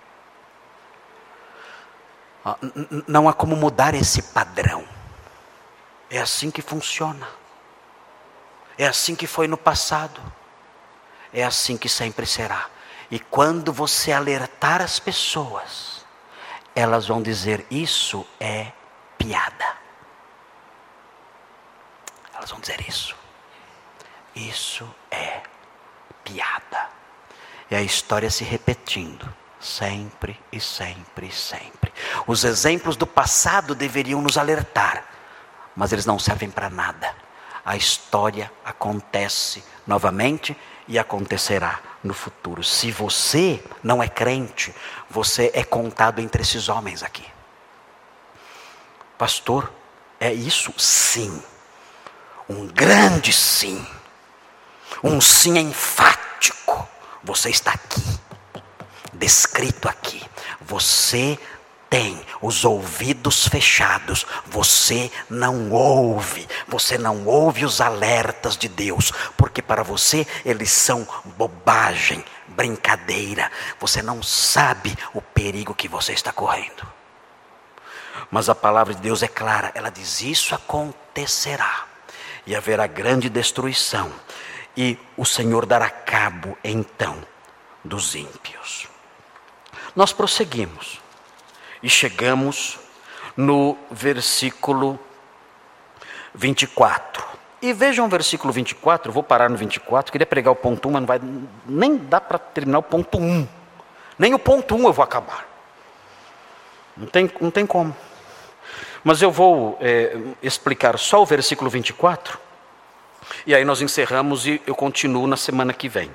Speaker 1: Não há como mudar esse padrão. É assim que funciona. É assim que foi no passado. É assim que sempre será. E quando você alertar as pessoas, elas vão dizer, isso é piada. Elas vão dizer isso. Isso é piada. E a história se repetindo. Sempre e sempre e sempre. Os exemplos do passado deveriam nos alertar, mas eles não servem para nada. A história acontece novamente e acontecerá no futuro. Se você não é crente, você é contado entre esses homens aqui. Pastor, é isso? Sim. Um grande sim. Um sim enfático. Você está aqui. Descrito aqui, você tem os ouvidos fechados, você não ouve os alertas de Deus, porque para você eles são bobagem, brincadeira, você não sabe o perigo que você está correndo. Mas a palavra de Deus é clara, ela diz, isso acontecerá, e haverá grande destruição, e o Senhor dará cabo então dos ímpios. Nós prosseguimos e chegamos no versículo 24. E vejam o versículo 24, eu vou parar no 24, queria pregar o ponto 1, mas não vai, nem dá para terminar o ponto 1. Nem o ponto 1 eu vou acabar. Não tem como. Mas eu vou explicar só o versículo 24, e aí nós encerramos e eu continuo na semana que vem.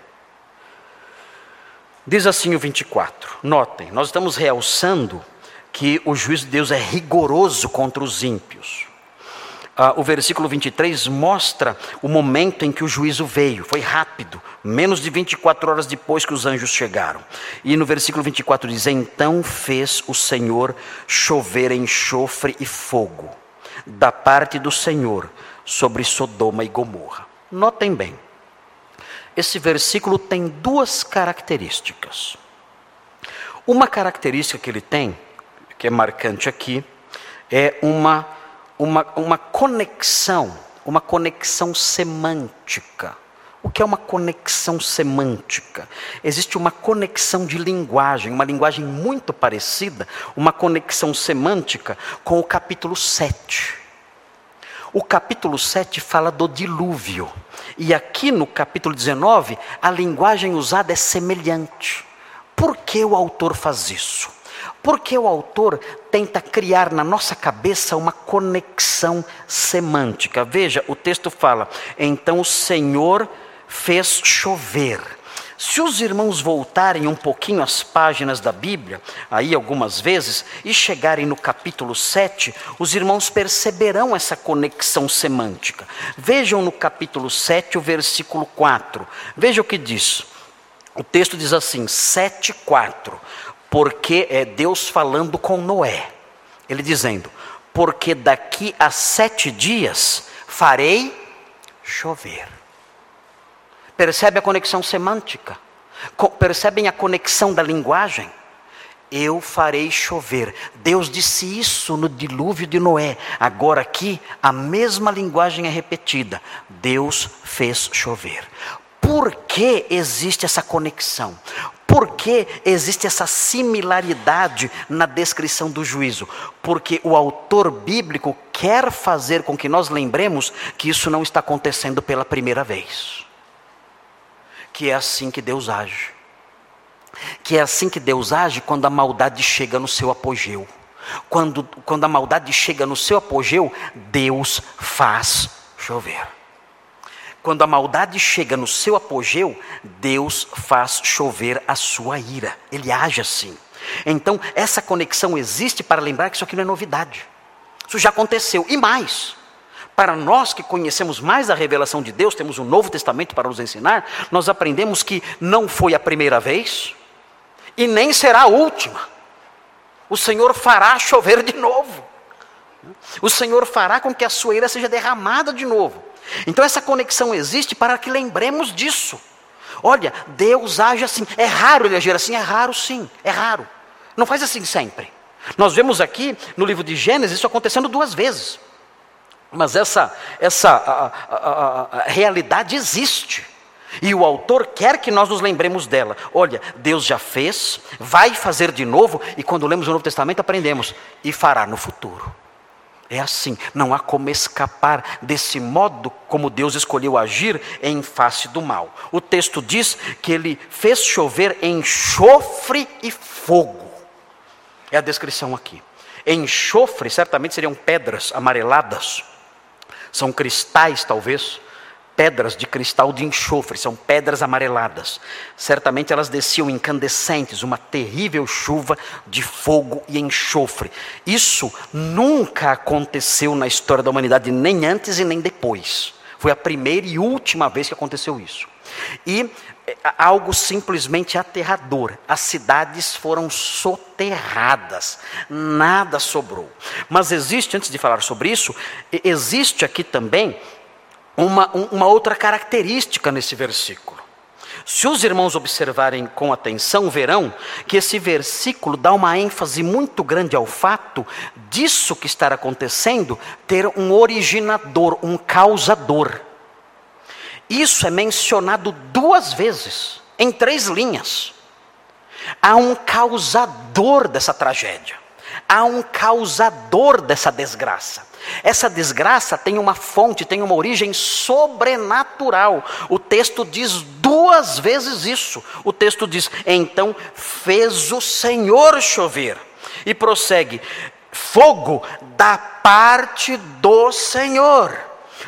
Speaker 1: Diz assim o 24, notem, nós estamos realçando que o juízo de Deus é rigoroso contra os ímpios. O versículo 23 mostra o momento em que o juízo veio, foi rápido, menos de 24 horas depois que os anjos chegaram. E no versículo 24 diz, então fez o Senhor chover enxofre e fogo, da parte do Senhor, sobre Sodoma e Gomorra. Notem bem. Esse versículo tem duas características. Uma característica que ele tem, que é marcante aqui, é uma conexão semântica. O que é uma conexão semântica? Existe uma conexão de linguagem, uma linguagem muito parecida, uma conexão semântica com o capítulo 7. O capítulo 7 fala do dilúvio. E aqui no capítulo 19, a linguagem usada é semelhante. Por que o autor faz isso? Porque o autor tenta criar na nossa cabeça uma conexão semântica. Veja, o texto fala: então o Senhor fez chover. Se os irmãos voltarem um pouquinho às páginas da Bíblia, aí algumas vezes, e chegarem no capítulo 7, os irmãos perceberão essa conexão semântica. Vejam no capítulo 7, o versículo 4. Veja o que diz. O texto diz assim, 7:4. Porque é Deus falando com Noé. Ele dizendo: porque daqui a 7 dias farei chover. Percebe a conexão semântica? Percebem a conexão da linguagem? Eu farei chover. Deus disse isso no dilúvio de Noé. Agora aqui, a mesma linguagem é repetida. Deus fez chover. Por que existe essa conexão? Por que existe essa similaridade na descrição do juízo? Porque o autor bíblico quer fazer com que nós lembremos que isso não está acontecendo pela primeira vez. Que é assim que Deus age. Que é assim que Deus age quando a maldade chega no seu apogeu. Quando a maldade chega no seu apogeu, Deus faz chover. Quando a maldade chega no seu apogeu, Deus faz chover a sua ira. Ele age assim. Então, essa conexão existe para lembrar que isso aqui não é novidade. Isso já aconteceu. E mais, para nós que conhecemos mais a revelação de Deus, temos um Novo Testamento para nos ensinar, nós aprendemos que não foi a primeira vez e nem será a última. O Senhor fará chover de novo. O Senhor fará com que a sua ira seja derramada de novo. Então essa conexão existe para que lembremos disso. Olha, Deus age assim. É raro Ele agir assim? É raro sim, é raro. Não faz assim sempre. Nós vemos aqui no livro de Gênesis isso acontecendo 2 vezes. Mas essa realidade existe. E o autor quer que nós nos lembremos dela. Olha, Deus já fez, vai fazer de novo. E quando lemos o Novo Testamento aprendemos, e fará no futuro. É assim, não há como escapar desse modo como Deus escolheu agir em face do mal. O texto diz que Ele fez chover enxofre e fogo. É a descrição aqui. Enxofre certamente seriam pedras amareladas. São cristais talvez, pedras de cristal de enxofre, são pedras amareladas. Certamente elas desciam incandescentes, uma terrível chuva de fogo e enxofre. Isso nunca aconteceu na história da humanidade, nem antes e nem depois. Foi a primeira e última vez que aconteceu isso. E algo simplesmente aterrador. As cidades foram soterradas, nada sobrou. Mas existe, antes de falar sobre isso, existe aqui também uma outra característica nesse versículo. Se os irmãos observarem com atenção, verão que esse versículo dá uma ênfase muito grande ao fato disso que está acontecendo ter um originador, um causador. Isso é mencionado 2 vezes, em 3 linhas. Há um causador dessa tragédia. Há um causador dessa desgraça. Essa desgraça tem uma fonte, tem uma origem sobrenatural. O texto diz 2 vezes isso. O texto diz, então fez o Senhor chover. E prossegue, fogo da parte do Senhor.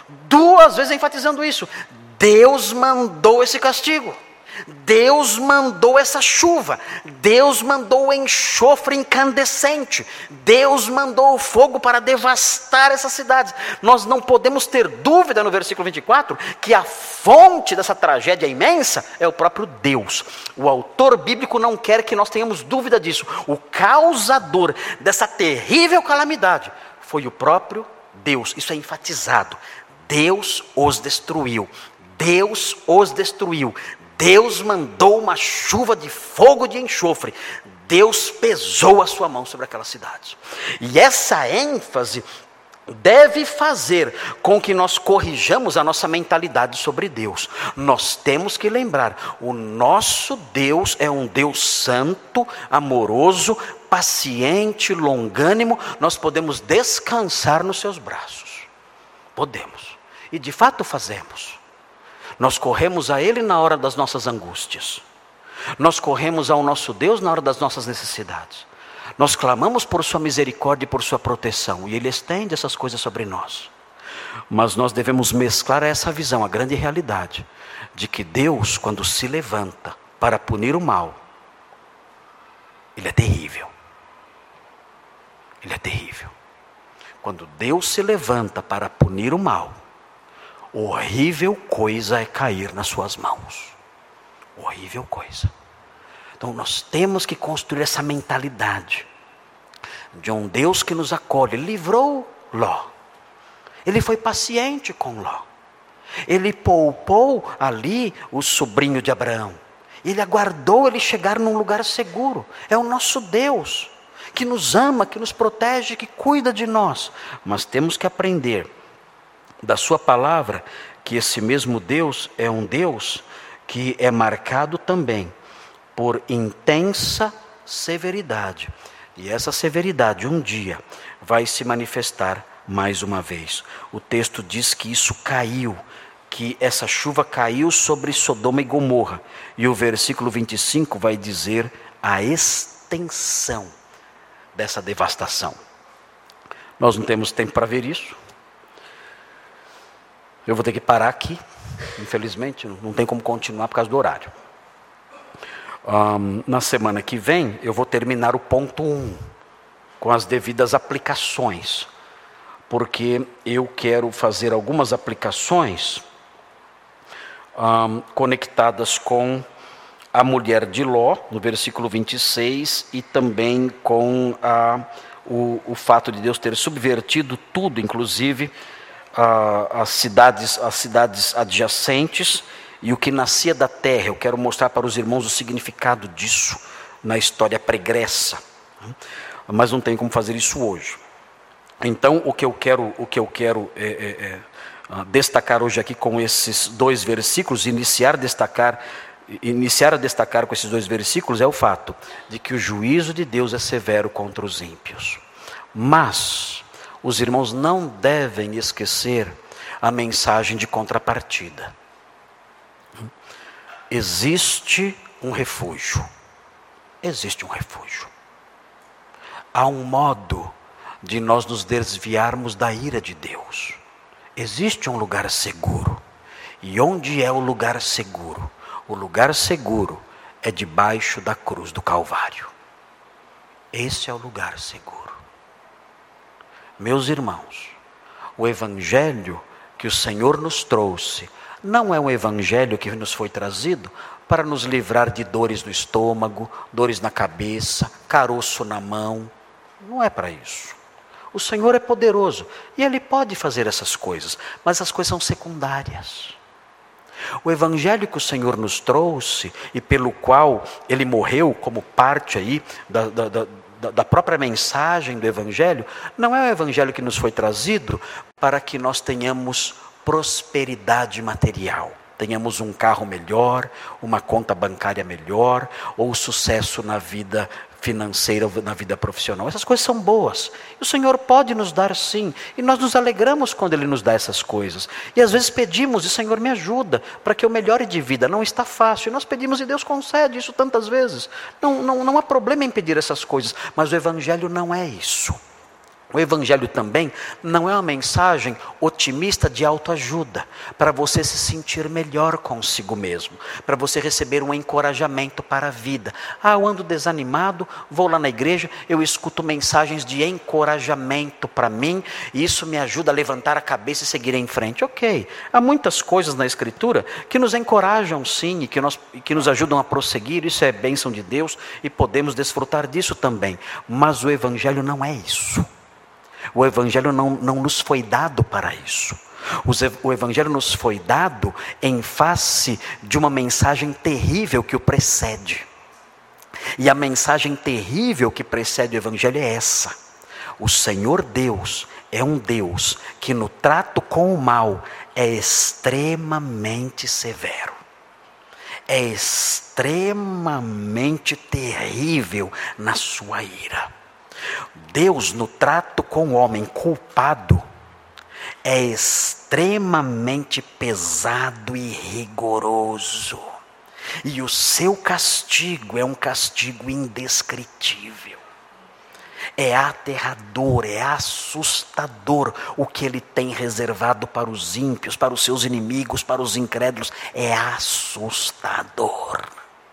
Speaker 1: 2 vezes enfatizando isso. Deus mandou esse castigo. Deus mandou essa chuva. Deus mandou o enxofre incandescente. Deus mandou o fogo para devastar essas cidades. Nós não podemos ter dúvida no versículo 24 que a fonte dessa tragédia imensa é o próprio Deus. O autor bíblico não quer que nós tenhamos dúvida disso. O causador dessa terrível calamidade foi o próprio Deus. Isso é enfatizado. Deus os destruiu. Deus os destruiu. Deus mandou uma chuva de fogo de enxofre. Deus pesou a sua mão sobre aquelas cidades. E essa ênfase deve fazer com que nós corrijamos a nossa mentalidade sobre Deus. Nós temos que lembrar, o nosso Deus é um Deus santo, amoroso, paciente, longânimo. Nós podemos descansar nos seus braços. Podemos. E de fato fazemos. Nós corremos a Ele na hora das nossas angústias. Nós corremos ao nosso Deus na hora das nossas necessidades. Nós clamamos por sua misericórdia e por sua proteção, e Ele estende essas coisas sobre nós. Mas nós devemos mesclar essa visão, a grande realidade, de que Deus, quando se levanta para punir o mal, Ele é terrível. Ele é terrível. Quando Deus se levanta para punir o mal, horrível coisa é cair nas suas mãos. Horrível coisa. Então nós temos que construir essa mentalidade de um Deus que nos acolhe. Ele livrou Ló. Ele foi paciente com Ló. Ele poupou ali o sobrinho de Abraão. Ele aguardou ele chegar num lugar seguro. É o nosso Deus, que nos ama, que nos protege, que cuida de nós. Mas temos que aprender da sua palavra que esse mesmo Deus é um Deus que é marcado também por intensa severidade. E essa severidade um dia vai se manifestar mais uma vez. O texto diz que isso caiu, que essa chuva caiu sobre Sodoma e Gomorra. E o versículo 25 vai dizer a extensão dessa devastação. Nós não temos tempo para ver isso. Eu vou ter que parar aqui. Infelizmente, não tem como continuar por causa do horário. Na semana que vem, eu vou terminar o ponto 1, com as devidas aplicações. Porque eu quero fazer algumas aplicações conectadas com a mulher de Ló, no versículo 26, e também com o fato de Deus ter subvertido tudo, inclusive as cidades adjacentes e o que nascia da terra. Eu quero mostrar para os irmãos o significado disso na história pregressa, mas não tem como fazer isso hoje. Então, o que eu quero destacar hoje aqui com esses dois versículos, iniciar a destacar com esses dois versículos, é o fato de que o juízo de Deus é severo contra os ímpios. Mas os irmãos não devem esquecer a mensagem de contrapartida. Existe um refúgio. Existe um refúgio. Há um modo de nós nos desviarmos da ira de Deus. Existe um lugar seguro. E onde é o lugar seguro? O lugar seguro é debaixo da cruz do Calvário. Esse é o lugar seguro. Meus irmãos, o evangelho que o Senhor nos trouxe não é um evangelho que nos foi trazido para nos livrar de dores no estômago, dores na cabeça, caroço na mão. Não é para isso. O Senhor é poderoso e Ele pode fazer essas coisas, mas as coisas são secundárias. O evangelho que o Senhor nos trouxe e pelo qual Ele morreu como parte aí da própria mensagem do evangelho, não é o evangelho que nos foi trazido para que nós tenhamos prosperidade material, tenhamos um carro melhor, uma conta bancária melhor, ou sucesso na vida financeira, na vida profissional. Essas coisas são boas. E o Senhor pode nos dar sim. E nós nos alegramos quando Ele nos dá essas coisas. E às vezes pedimos, e Senhor me ajuda, para que eu melhore de vida. Não está fácil. E nós pedimos e Deus concede isso tantas vezes. Não há problema em pedir essas coisas. Mas o Evangelho não é isso. O Evangelho também não é uma mensagem otimista de autoajuda, para você se sentir melhor consigo mesmo, para você receber um encorajamento para a vida. Eu ando desanimado, vou lá na igreja, eu escuto mensagens de encorajamento para mim, e isso me ajuda a levantar a cabeça e seguir em frente. Ok, há muitas coisas na Escritura que nos encorajam sim, e que nos ajudam a prosseguir, isso é bênção de Deus, e podemos desfrutar disso também. Mas o Evangelho não é isso. O Evangelho não nos foi dado para isso. O Evangelho nos foi dado em face de uma mensagem terrível que o precede. E a mensagem terrível que precede o Evangelho é essa: o Senhor Deus é um Deus que no trato com o mal é extremamente severo. É extremamente terrível na sua ira. Deus, no trato com o homem culpado, é extremamente pesado e rigoroso. E o seu castigo é um castigo indescritível. É aterrador, é assustador o que ele tem reservado para os ímpios, para os seus inimigos, para os incrédulos. É assustador.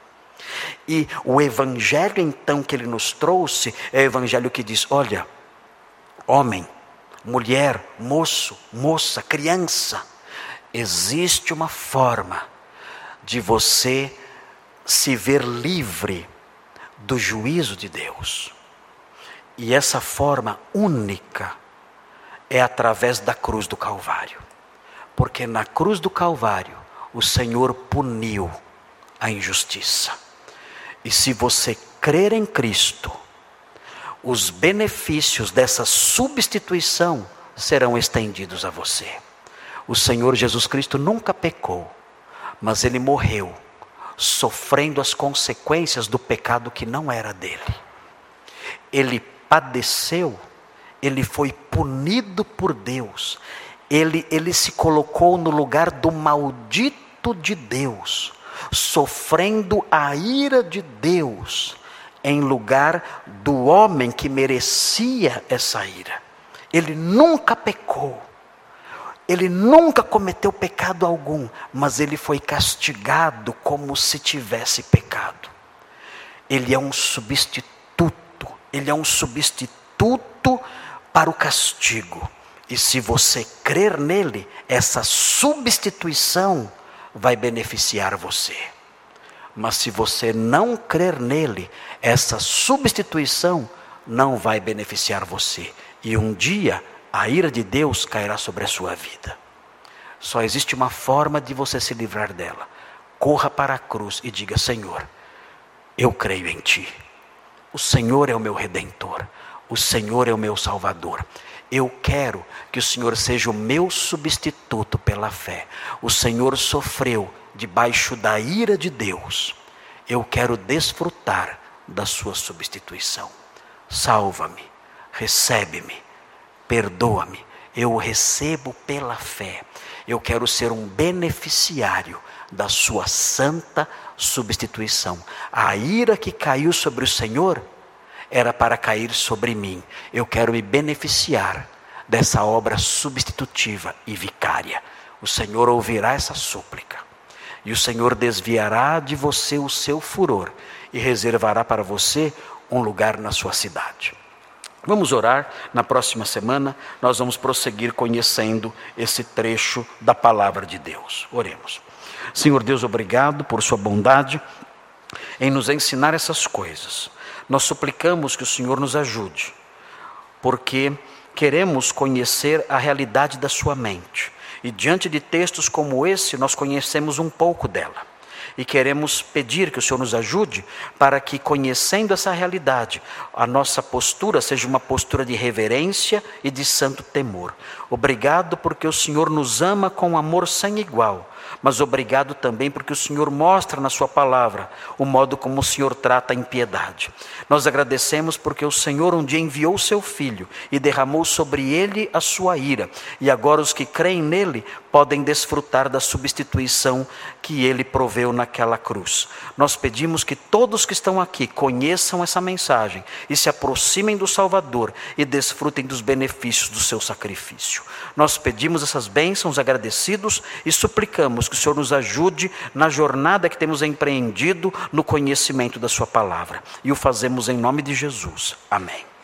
Speaker 1: E o evangelho então que ele nos trouxe é o evangelho que diz: olha, homem, mulher, moço, moça, criança, existe uma forma de você se ver livre do juízo de Deus. E essa forma única é através da cruz do Calvário. Porque na cruz do Calvário o Senhor puniu a injustiça. E se você crer em Cristo, os benefícios dessa substituição serão estendidos a você. O Senhor Jesus Cristo nunca pecou, mas Ele morreu, sofrendo as consequências do pecado que não era dele. Ele padeceu, ele foi punido por Deus, ele se colocou no lugar do maldito de Deus, sofrendo a ira de Deus, em lugar do homem que merecia essa ira. Ele nunca pecou, ele nunca cometeu pecado algum, mas ele foi castigado como se tivesse pecado. Ele é um substituto. Ele é um substituto para o castigo. E se você crer nele, essa substituição vai beneficiar você. Mas se você não crer nele, essa substituição não vai beneficiar você. E um dia a ira de Deus cairá sobre a sua vida. Só existe uma forma de você se livrar dela. Corra para a cruz e diga: Senhor, eu creio em Ti. O Senhor é o meu Redentor. O Senhor é o meu Salvador. Eu quero que o Senhor seja o meu substituto pela fé. O Senhor sofreu debaixo da ira de Deus. Eu quero desfrutar da sua substituição. Salva-me, recebe-me, perdoa-me. Eu o recebo pela fé. Eu quero ser um beneficiário da sua santa substituição. A ira que caiu sobre o Senhor era para cair sobre mim. Eu quero me beneficiar dessa obra substitutiva e vicária. O Senhor ouvirá essa súplica. E o Senhor desviará de você o seu furor e reservará para você um lugar na sua cidade. Vamos orar. Na próxima semana nós vamos prosseguir conhecendo esse trecho da palavra de Deus. Oremos. Senhor Deus, obrigado por sua bondade em nos ensinar essas coisas. Nós suplicamos que o Senhor nos ajude, porque queremos conhecer a realidade da sua mente. E diante de textos como esse, nós conhecemos um pouco dela. E queremos pedir que o Senhor nos ajude para que, conhecendo essa realidade, a nossa postura seja uma postura de reverência e de santo temor. Obrigado porque o Senhor nos ama com amor sem igual. Mas obrigado também porque o Senhor mostra na sua palavra o modo como o Senhor trata a impiedade. Nós agradecemos porque o Senhor um dia enviou o seu Filho e derramou sobre ele a sua ira. E agora os que creem nele podem desfrutar da substituição que ele proveu naquela cruz. Nós pedimos que todos que estão aqui conheçam essa mensagem e se aproximem do Salvador e desfrutem dos benefícios do seu sacrifício. Nós pedimos essas bênçãos agradecidos e suplicamos que o Senhor nos ajude na jornada que temos empreendido no conhecimento da sua palavra. E o fazemos em nome de Jesus. Amém.